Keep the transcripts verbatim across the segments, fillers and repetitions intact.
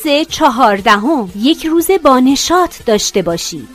روز چهاردهم یک روز با نشاط داشته باشید.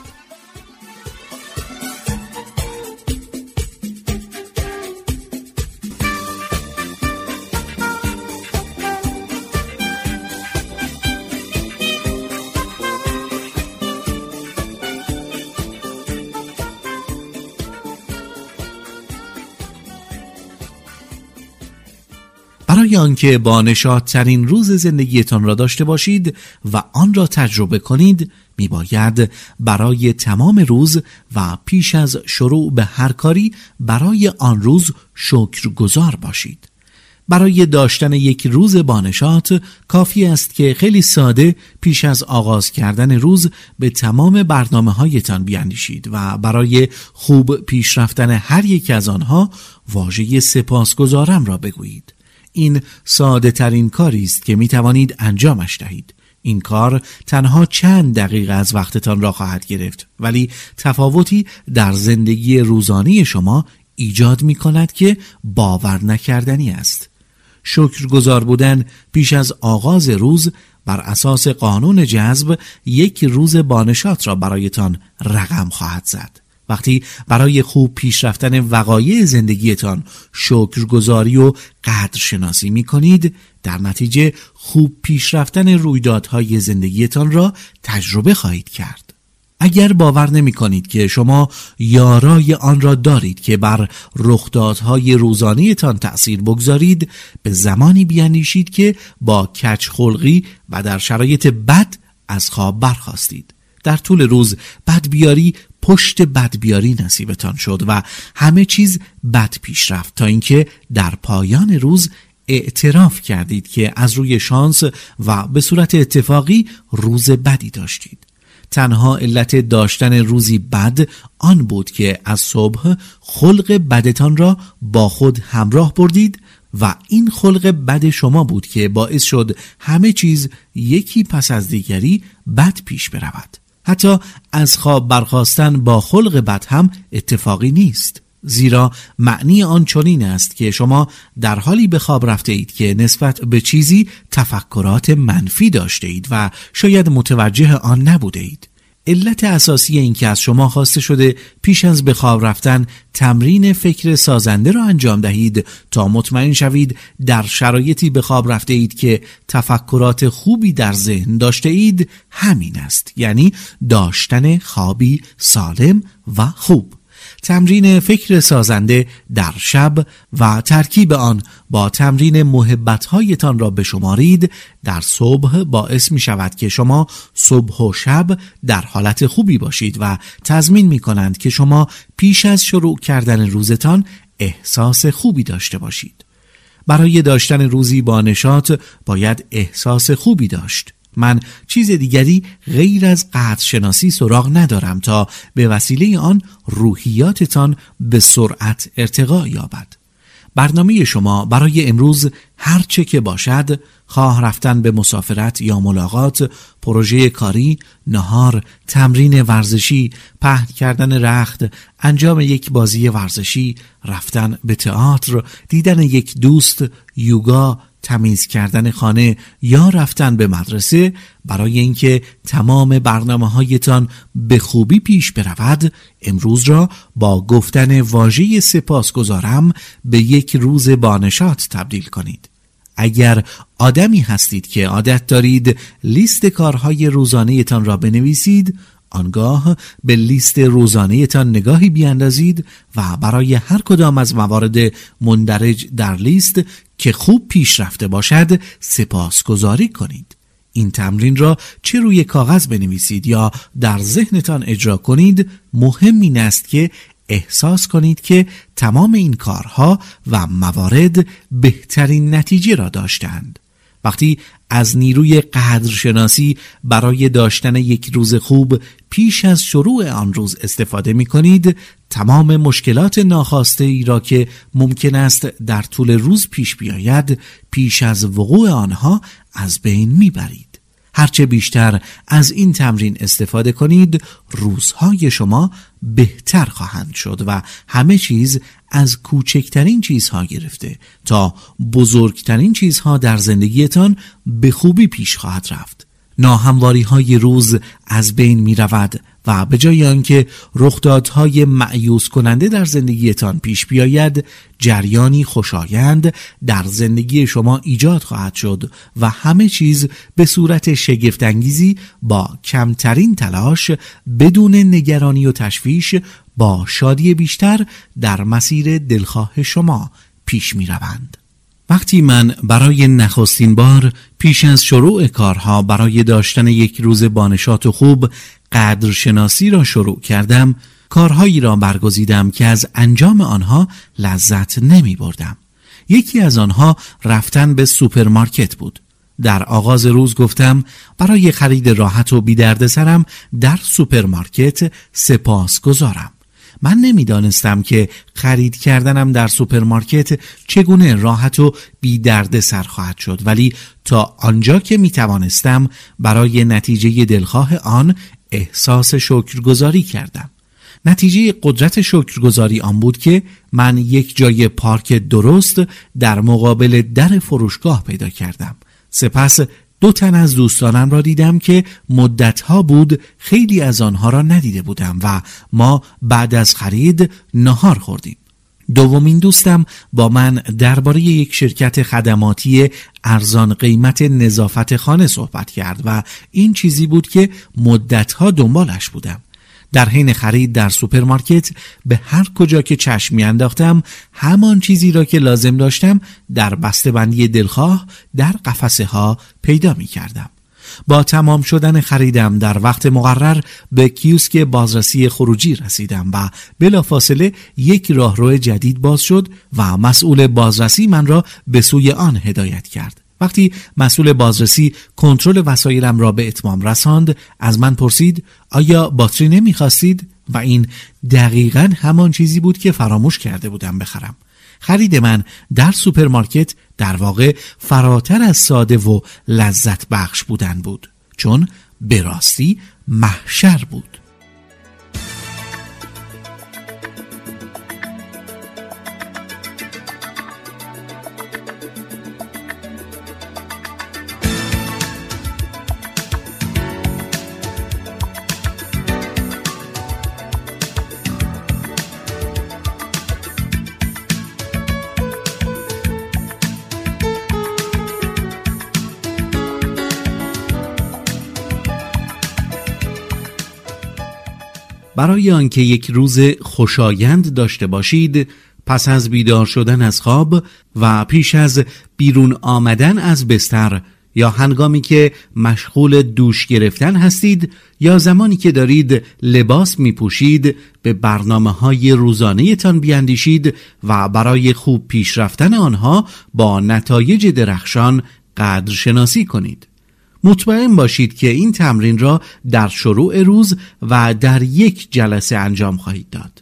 برای آنکه با نشاط ترین روز زندگیتان را داشته باشید و آن را تجربه کنید، می باید برای تمام روز و پیش از شروع به هر کاری برای آن روز شکرگزار باشید. برای داشتن یک روز با نشاط کافی است که خیلی ساده پیش از آغاز کردن روز به تمام برنامه‌هایتان بیاندیشید و برای خوب پیش رفتن هر یک از آنها واژه سپاسگزارم را بگویید. این ساده ترین کاری است که می توانید انجامش دهید. این کار تنها چند دقیقه از وقتتان را خواهد گرفت، ولی تفاوتی در زندگی روزانه شما ایجاد می کند که باور نکردنی است. شکرگزار بودن پیش از آغاز روز بر اساس قانون جذب یک روز بانشاط را برایتان رقم خواهد زد. وقتی برای خوب پیش رفتن وقایع زندگیتان شکرگزاری و قدرشناسی می کنید، در نتیجه خوب پیش رفتن رویدادهای زندگیتان را تجربه خواهید کرد. اگر باور نمی کنید که شما یارای آن را دارید که بر رخدادهای روزانه‌تان تأثیر بگذارید، به زمانی بیاندیشید که با کج خلقی و در شرایط بد از خواب برخاستید. در طول روز بدبیاری پشت بدبیاری نصیبتان شد و همه چیز بد پیش رفت تا اینکه در پایان روز اعتراف کردید که از روی شانس و به صورت اتفاقی روز بدی داشتید. تنها علت داشتن روزی بد آن بود که از صبح خلق بدتان را با خود همراه بردید و این خلق بد شما بود که باعث شد همه چیز یکی پس از دیگری بد پیش برود. حتی از خواب برخاستن با خلق بد هم اتفاقی نیست، زیرا معنی آن چنین است که شما در حالی به خواب رفته اید که نسبت به چیزی تفکرات منفی داشته اید و شاید متوجه آن نبوده اید. علت اساسی این که از شما خواسته شده پیش از به خواب رفتن تمرین فکر سازنده را انجام دهید تا مطمئن شوید در شرایطی به خواب رفته اید که تفکرات خوبی در ذهن داشته اید همین است، یعنی داشتن خوابی سالم و خوب. تمرین فکر سازنده در شب و ترکیب آن با تمرین محبت‌هایتان را بشمارید در صبح باعث می شود که شما صبح و شب در حالت خوبی باشید و تضمین می کنند که شما پیش از شروع کردن روزتان احساس خوبی داشته باشید. برای داشتن روزی با نشاط باید احساس خوبی داشت. من چیز دیگری غیر از قدرشناسی سراغ ندارم تا به وسیله آن روحیاتتان به سرعت ارتقا یابد. برنامه شما برای امروز هر چه که باشد، خواه رفتن به مسافرت یا ملاقات، پروژه کاری، نهار، تمرین ورزشی، پهن کردن رخت، انجام یک بازی ورزشی، رفتن به تئاتر، دیدن یک دوست، یوگا، تمیز کردن خانه یا رفتن به مدرسه، برای اینکه تمام برنامه‌هایتان به خوبی پیش برود، امروز را با گفتن واژه سپاسگزارم به یک روز بانشاط تبدیل کنید. اگر آدمی هستید که عادت دارید لیست کارهای روزانه‌تان را بنویسید، آنگاه به لیست روزانه‌تان نگاهی بیاندازید و برای هر کدام از موارد مندرج در لیست که خوب پیش رفته باشد سپاسگزاری کنید. این تمرین را چه روی کاغذ بنویسید یا در ذهنتان اجرا کنید، مهم این است که احساس کنید که تمام این کارها و موارد بهترین نتیجه را داشتند. وقتی از نیروی قدرشناسی برای داشتن یک روز خوب پیش از شروع آن روز استفاده می کنید، تمام مشکلات ناخواسته ای را که ممکن است در طول روز پیش بیاید، پیش از وقوع آنها از بین می برید. هرچه بیشتر از این تمرین استفاده کنید، روزهای شما بهتر خواهند شد و همه چیز از کوچکترین چیزها گرفته تا بزرگترین چیزها در زندگیتان به خوبی پیش خواهد رفت. ناهمواری های روز از بین می رود و به جای آنکه رخدادهای مأیوس کننده در زندگیتان پیش بیاید، جریانی خوشایند در زندگی شما ایجاد خواهد شد و همه چیز به صورت شگفت‌انگیزی با کمترین تلاش، بدون نگرانی و تشویش، با شادی بیشتر در مسیر دلخواه شما پیش می روند. وقتی من برای نخستین بار پیش از شروع کارها برای داشتن یک روز بانشات خوب قدرشناسی را شروع کردم، کارهایی را برگزیدم که از انجام آنها لذت نمی بردم. یکی از آنها رفتن به سوپرمارکت بود. در آغاز روز گفتم برای خرید راحت و بی دردسرم در سوپرمارکت سپاسگزارم. من نمیدانستم که خرید کردنم در سوپرمارکت چگونه راحت و بی درد سر خواهد شد، ولی تا آنجا که می توانستم برای نتیجه دلخواه آن احساس شکرگزاری کردم. نتیجه قدرت شکرگزاری آن بود که من یک جای پارک درست در مقابل در فروشگاه پیدا کردم. سپس دو تن از دوستانم را دیدم که مدتها بود خیلی از آنها را ندیده بودم و ما بعد از خرید نهار خوردیم. دومین دوستم با من درباره یک شرکت خدماتی ارزان قیمت نظافت خانه صحبت کرد و این چیزی بود که مدتها دنبالش بودم. در حین خرید در سوپرمارکت به هر کجا که چشم میانداختم همان چیزی را که لازم داشتم در بسته‌بندی دلخواه در قفسه ها پیدا می کردم. با تمام شدن خریدم در وقت مقرر به کیوسک بازرسی خروجی رسیدم و بلافاصله یک راهرو جدید باز شد و مسئول بازرسی من را به سوی آن هدایت کرد. وقتی مسئول بازرسی کنترل وسایلم را به اتمام رساند، از من پرسید آیا باتری نمی‌خواستید؟ و این دقیقاً همان چیزی بود که فراموش کرده بودم بخرم. خرید من در سوپرمارکت در واقع فراتر از ساده و لذت بخش بودن بود، چون به راستی محشر بود. برای آنکه یک روز خوشایند داشته باشید، پس از بیدار شدن از خواب و پیش از بیرون آمدن از بستر یا هنگامی که مشغول دوش گرفتن هستید یا زمانی که دارید لباس می پوشید، به برنامه های روزانه تان بیاندیشید و برای خوب پیش رفتن آنها با نتایج درخشان قدرشناسی کنید. مطمئن باشید که این تمرین را در شروع روز و در یک جلسه انجام خواهید داد.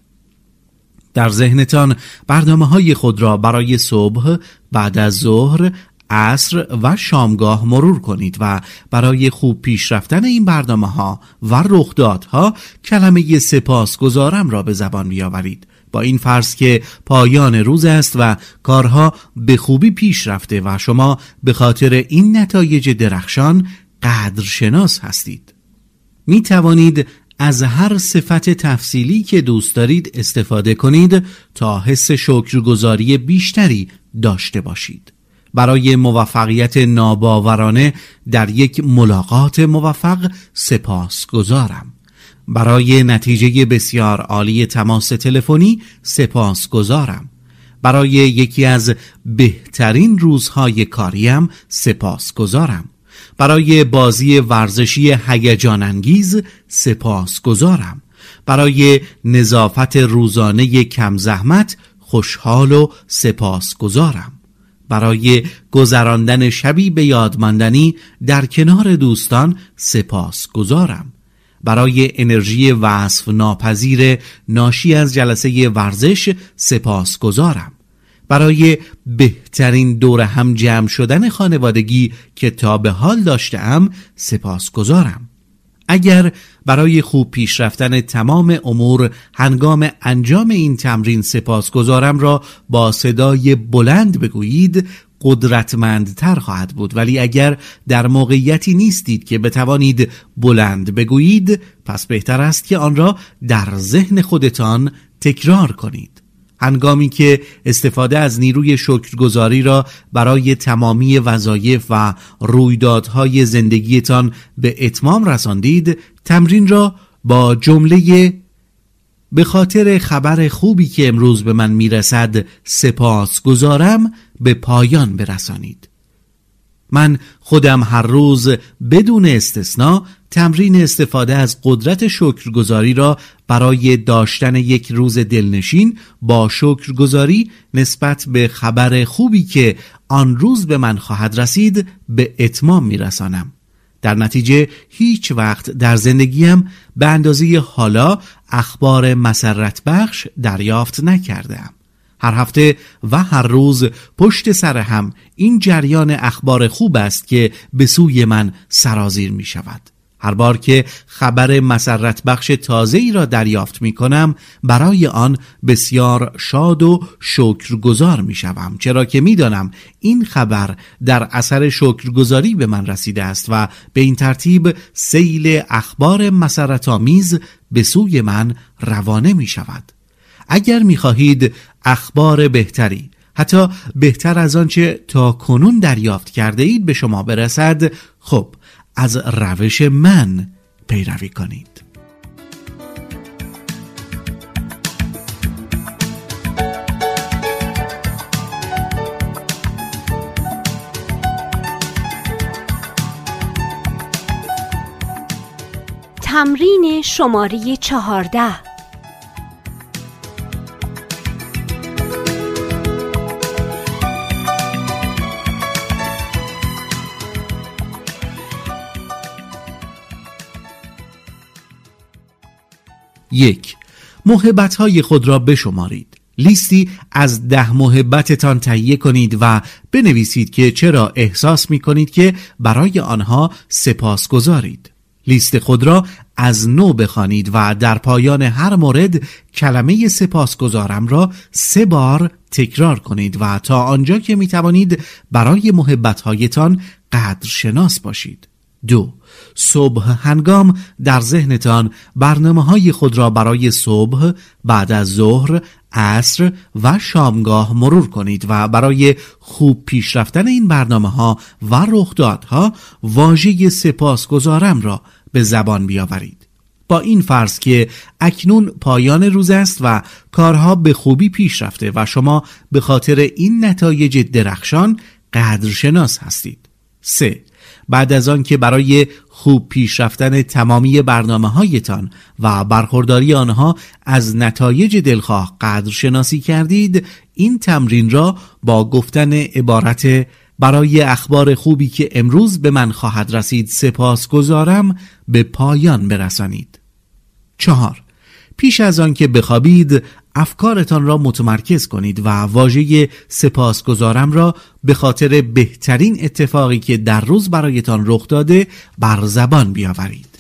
در ذهنتان برنامه‌های خود را برای صبح، بعد از ظهر، عصر و شامگاه مرور کنید و برای خوب پیش رفتن این برنامه‌ها و رخدادها کلمه سپاسگزارم را به زبان بیاورید، با این فرض که پایان روز است و کارها به خوبی پیش رفته و شما به خاطر این نتایج درخشان قدرشناس هستید. می توانید از هر صفت تفصیلی که دوست دارید استفاده کنید تا حس شکرگزاری بیشتری داشته باشید. برای موفقیت ناباورانه در یک ملاقات موفق سپاسگزارم. برای نتیجه بسیار عالی تماس تلفنی سپاسگزارم. برای یکی از بهترین روزهای کاریم سپاسگزارم. برای بازی ورزشی هیجان انگیز سپاسگزارم. برای نظافت روزانه کم زحمت خوشحال و سپاسگزارم. برای گذراندن شبی به یادماندنی در کنار دوستان سپاسگزارم. برای انرژی وصف ناپذیر ناشی از جلسه ورزش سپاسگزارم. برای بهترین دور هم جمع شدن خانوادگی که تا به حال داشتم سپاسگزارم. اگر برای خوب پیش رفتن تمام امور هنگام انجام این تمرین سپاسگزارم را با صدای بلند بگویید، قدرتمندتر خواهد بود، ولی اگر در موقعیتی نیستید که بتوانید بلند بگویید، پس بهتر است که آن را در ذهن خودتان تکرار کنید. هنگامی که استفاده از نیروی شکرگزاری را برای تمامی وظایف و رویدادهای زندگیتان به اتمام رساندید، تمرین را با جمله به خاطر خبر خوبی که امروز به من میرسد سپاس گذارم به پایان برسانید. من خودم هر روز بدون استثناء تمرین استفاده از قدرت شکرگزاری را برای داشتن یک روز دلنشین با شکرگزاری نسبت به خبر خوبی که آن روز به من خواهد رسید به اتمام میرسانم. در نتیجه هیچ وقت در زندگیم به اندازه حالا اخبار مسرت بخش دریافت نکردم. هر هفته و هر روز پشت سر هم این جریان اخبار خوب است که به سوی من سرازیر می شود. هر بار که خبر مسرت بخش تازه‌ای را دریافت می کنم، برای آن بسیار شاد و شکرگزار می شوم، چرا که می دانم این خبر در اثر شکرگزاری به من رسیده است و به این ترتیب سیل اخبار مسرت آمیز به سوی من روانه می شود. اگر می خواهید اخبار بهتری، حتی بهتر از آنچه تا کنون دریافت کرده اید به شما برسد، خب از روش من پیروی کنید. تمرین شماره چهارده. یک. محبت‌های خود را بشمارید. لیستی از ده محبتتان تهیه کنید و بنویسید که چرا احساس می کنید که برای آنها سپاسگزارید. لیست خود را از نو بخوانید و در پایان هر مورد کلمه سپاسگزارم را سه بار تکرار کنید و تا آنجا که می توانید برای محبت‌هایتان قدرشناس باشید. دو. صبح هنگام در ذهنتان برنامه‌های خود را برای صبح، بعد از ظهر، عصر و شامگاه مرور کنید و برای خوب پیش رفتن این برنامه‌ها و رخدادها واژه سپاسگزارم را به زبان بیاورید. با این فرض که اکنون پایان روز است و کارها به خوبی پیش رفته و شما به خاطر این نتایج درخشان قدرشناس هستید. سه. بعد از آن که برای خوب پیش رفتن تمامی برنامه‌هایتان و برخورداری آنها از نتایج دلخواه قدرشناسی کردید، این تمرین را با گفتن عبارت برای اخبار خوبی که امروز به من خواهد رسید سپاسگزارم به پایان برسانید. چهار. پیش از آن که بخوابید افکارتان را متمرکز کنید و واژه سپاسگزارم را به خاطر بهترین اتفاقی که در روز برایتان رخ داده بر زبان بیاورید.